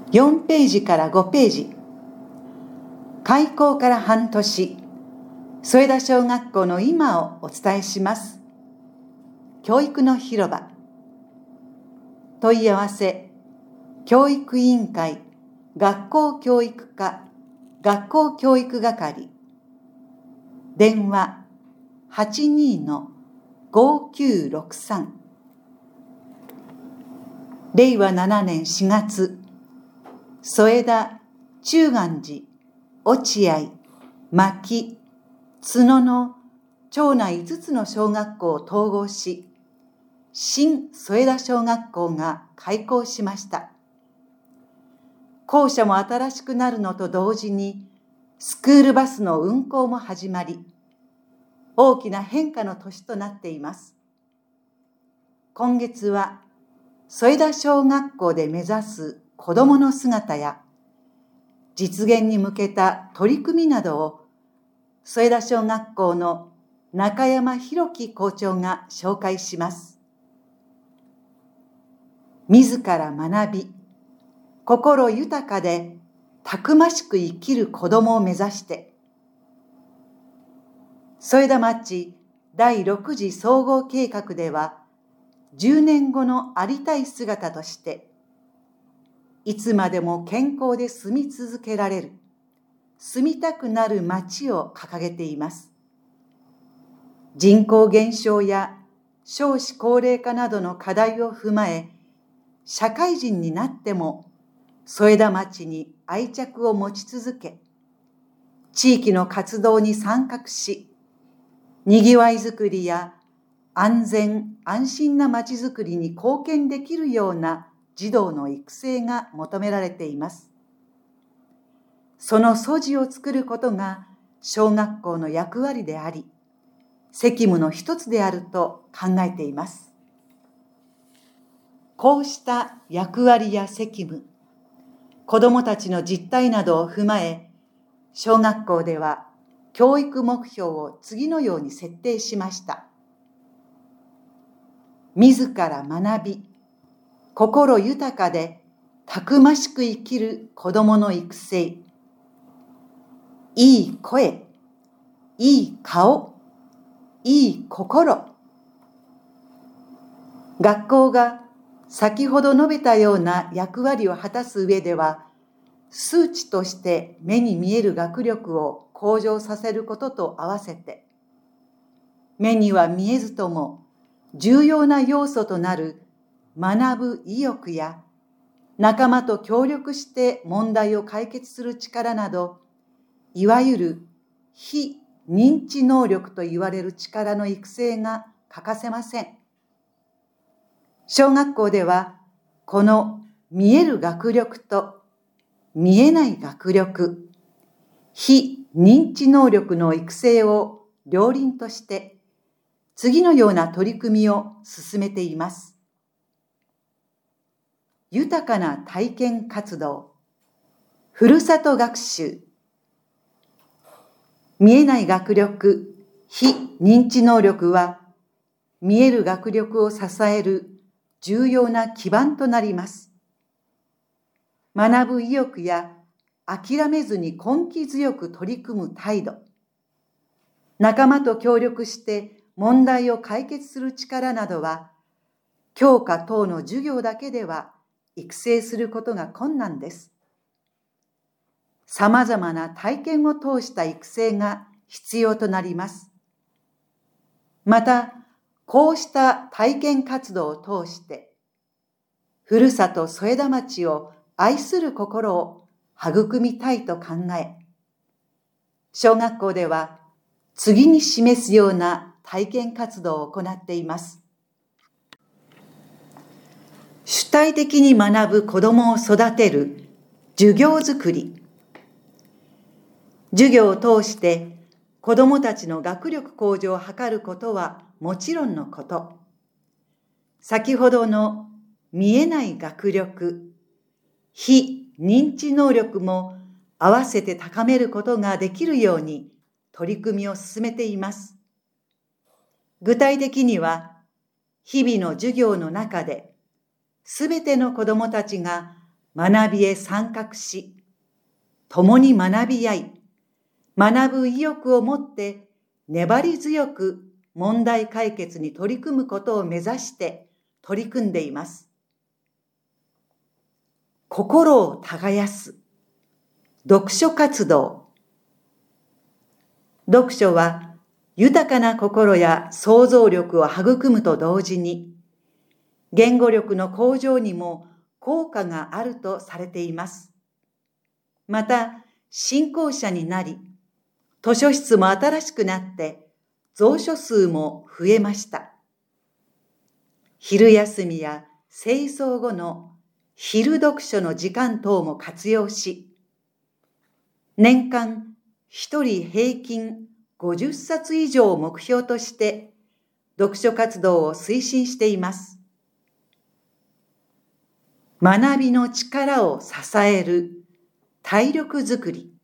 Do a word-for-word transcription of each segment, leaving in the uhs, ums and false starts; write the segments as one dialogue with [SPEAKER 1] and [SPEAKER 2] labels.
[SPEAKER 1] よんページからごページ。開校から半年、添田小学校の今をお伝えします。教育の広場。問い合わせ、教育委員会、学校教育課、学校教育係。電話、はちにーのごきゅうろくさん。れいわななねんしがつ、添田、中願寺、落合、牧、津野の町内いつつの小学校を統合し、新添田小学校が開校しました。校舎も新しくなるのと同時に、スクールバスの運行も始まり、大きな変化の年となっています。今月は、添田小学校で目指す子どもの姿や、実現に向けた取り組みなどを、添田小学校の中山弘樹校長が紹介します。自ら学び、心豊かでたくましく生きる子どもを目指して、添田町だいろく次総合計画では、じゅうねんごのありたい姿として、いつまでも健康で住み続けられる、住みたくなる町を掲げています。人口減少や少子高齢化などの課題を踏まえ、社会人になっても添田町に愛着を持ち続け、地域の活動に参画し、にぎわいづくりや安全安心な町づくりに貢献できるような児童の育成が求められています。その素地を作ることが小学校の役割であり、責務の一つであると考えています。こうした役割や責務、子どもたちの実態などを踏まえ、小学校では教育目標を次のように設定しました。自ら学び、心豊かでたくましく生きる子どもの育成。いい声、いい顔、いい心。学校が先ほど述べたような役割を果たす上では、数値として目に見える学力を向上させることと合わせて、目には見えずとも重要な要素となる学ぶ意欲や仲間と協力して問題を解決する力など、いわゆる非認知能力といわれる力の育成が欠かせません。小学校ではこの見える学力と見えない学力、非認知能力の育成を両輪として次のような取り組みを進めています。豊かな体験活動、ふるさと学習。見えない学力、非認知能力は、見える学力を支える重要な基盤となります。学ぶ意欲や諦めずに根気強く取り組む態度、仲間と協力して問題を解決する力などは、教科等の授業だけでは育成することが困難です。さまざまな体験を通した育成が必要となります。また、こうした体験活動を通して、ふるさと添田町を愛する心を育みたいと考え、小学校では次に示すような体験活動を行っています。主体的に学ぶ子どもを育てる授業づくり。授業を通して子どもたちの学力向上を図ることはもちろんのこと、先ほどの見えない学力、非認知能力も合わせて高めることができるように取り組みを進めています。具体的には、日々の授業の中で、すべての子どもたちが学びへ参画し、共に学び合い、学ぶ意欲を持って粘り強く問題解決に取り組むことを目指して取り組んでいます。心を耕す読書活動。読書は豊かな心や想像力を育むと同時に、言語力の向上にも効果があるとされています。また、信仰者になり、図書室も新しくなって、蔵書数も増えました。昼休みや清掃後の昼読書の時間等も活用し、年間一人平均ごじゅっさつ以上を目標として読書活動を推進しています。学びの力を支える体力づくり。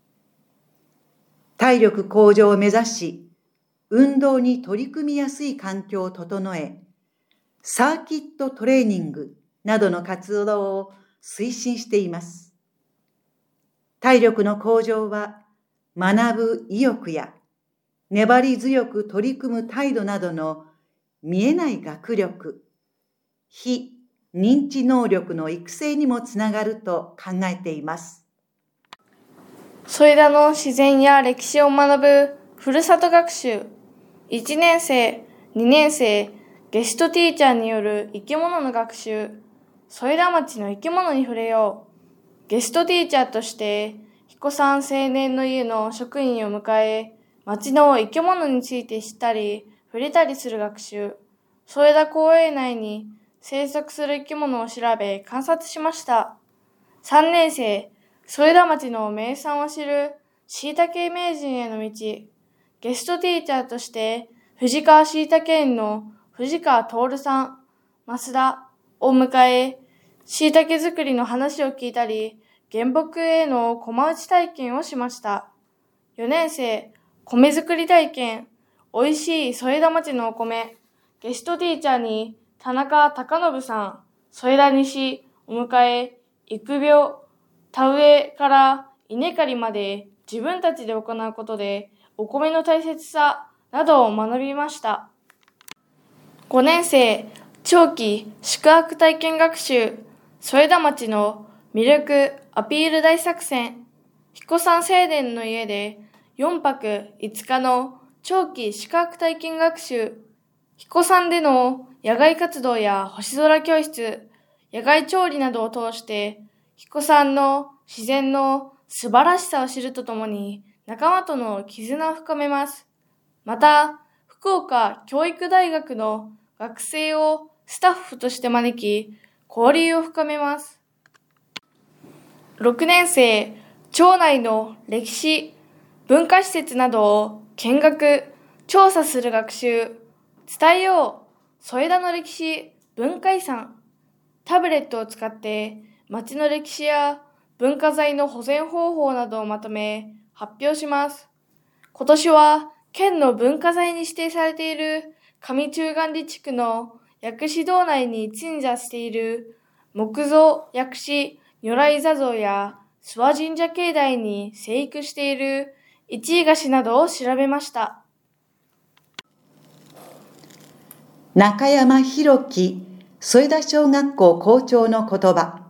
[SPEAKER 1] 体力向上を目指し、運動に取り組みやすい環境を整え、サーキットトレーニングなどの活動を推進しています。体力の向上は、学ぶ意欲や粘り強く取り組む態度などの見えない学力、非認知能力の育成にもつながると考えています。
[SPEAKER 2] 添田の自然や歴史を学ぶふるさと学習。いちねん生、にねん生、ゲストティーチャーによる生き物の学習。添田町の生き物に触れよう。ゲストティーチャーとして、彦山青年の家の職員を迎え、町の生き物について知ったり、触れたりする学習。添田公園内に生息する生き物を調べ、観察しました。さんねん生、添田町の名産を知る椎茸名人への道。ゲストティーチャーとして、藤川椎茸園の藤川徹さん、増田を迎え、椎茸作りの話を聞いたり、原木への駒打ち体験をしました。よねん生、米作り体験、美味しい添田町のお米。ゲストティーチャーに田中孝信さん、添田西を迎え、育苗、田植えから稲刈りまで自分たちで行うことで、お米の大切さなどを学びました。ごねん生、長期宿泊体験学習、添田町の魅力アピール大作戦。彦山青年の家でよんぱくいつかの長期宿泊体験学習。彦山での野外活動や星空教室、野外調理などを通して、彦山の自然の素晴らしさを知るとともに、仲間との絆を深めます。また、福岡教育大学の学生をスタッフとして招き、交流を深めます。ろくねん生、町内の歴史、文化施設などを見学、調査する学習。伝えよう、添田の歴史、文化遺産。タブレットを使って、町の歴史や文化財の保全方法などをまとめ、発表します。今年は、県の文化財に指定されている上中元里地区の薬師堂内に鎮座している木造薬師如来座像や諏訪神社境内に生育している一位菓子などを調べました。
[SPEAKER 1] 中山博樹添田小学校校長の言葉。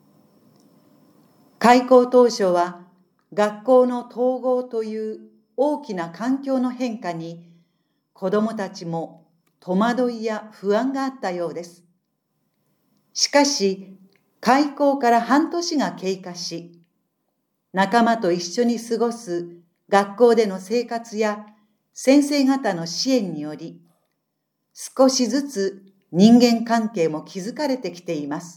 [SPEAKER 1] 開校当初は学校の統合という大きな環境の変化に子どもたちも戸惑いや不安があったようです。しかし開校から半年が経過し、仲間と一緒に過ごす学校での生活や先生方の支援により、少しずつ人間関係も築かれてきています。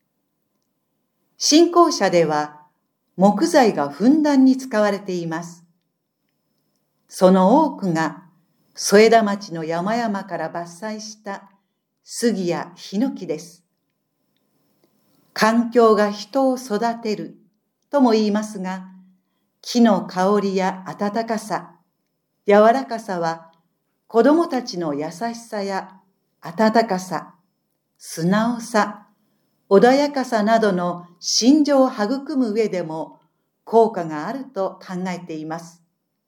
[SPEAKER 1] 新校舎では木材がふんだんに使われています。その多くが添田町の山々から伐採した杉やヒノキです。環境が人を育てるとも言いますが、木の香りや温かさ、柔らかさは子どもたちの優しさや温かさ、素直さ、 穏やかさなどの心情を育む上でも効果があると考えています。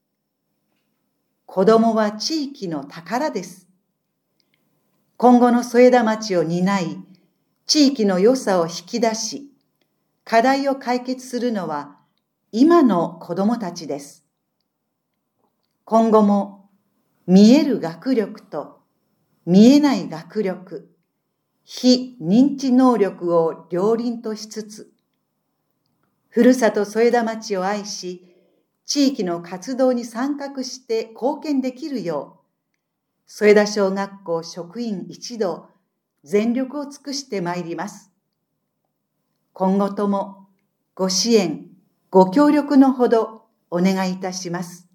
[SPEAKER 1] 子供は地域の宝です。今後の添田町を担い、地域の良さを引き出し、課題を解決するのは今の子供たちです。今後も見える学力と見えない学力、非認知能力を両輪としつつ、ふるさと添田町を愛し、地域の活動に参画して貢献できるよう、添田小学校職員一同、全力を尽くしてまいります。今後ともご支援、ご協力のほどお願いいたします。